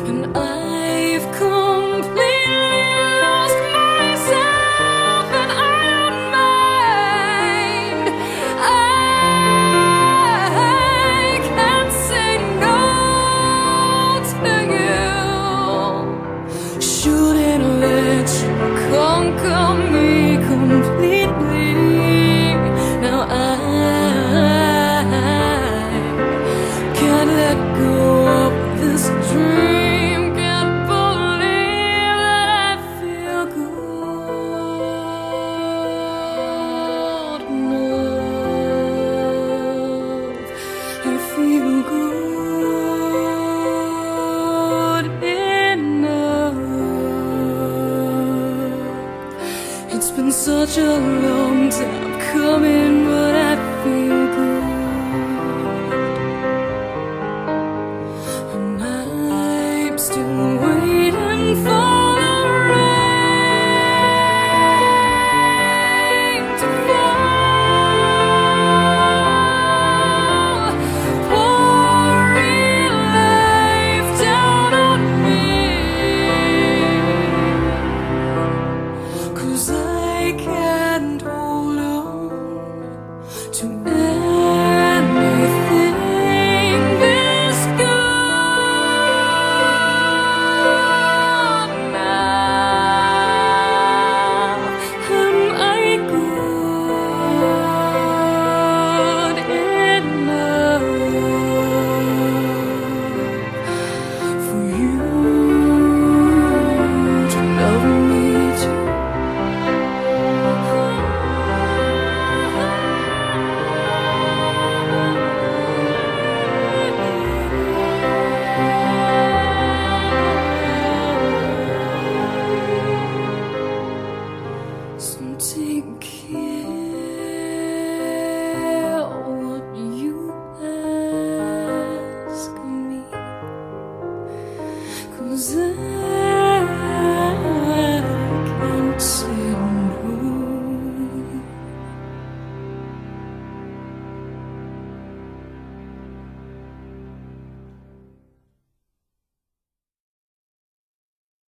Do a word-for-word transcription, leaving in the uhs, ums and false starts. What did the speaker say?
and I've completely lost myself, and I don't mind. I can't say no to you. Shouldn't let you conquer me completely. Now I can't let go of this dream. Can't believe that I feel good enough. I feel good enough. It's been such a long time coming, but I feel good. And I'm still waiting for the rain to fall, pouring life down on me. 'Cause I can't hold on to anything this good now. Am I good enough for you to love me too? So take care what you ask me, 'cause I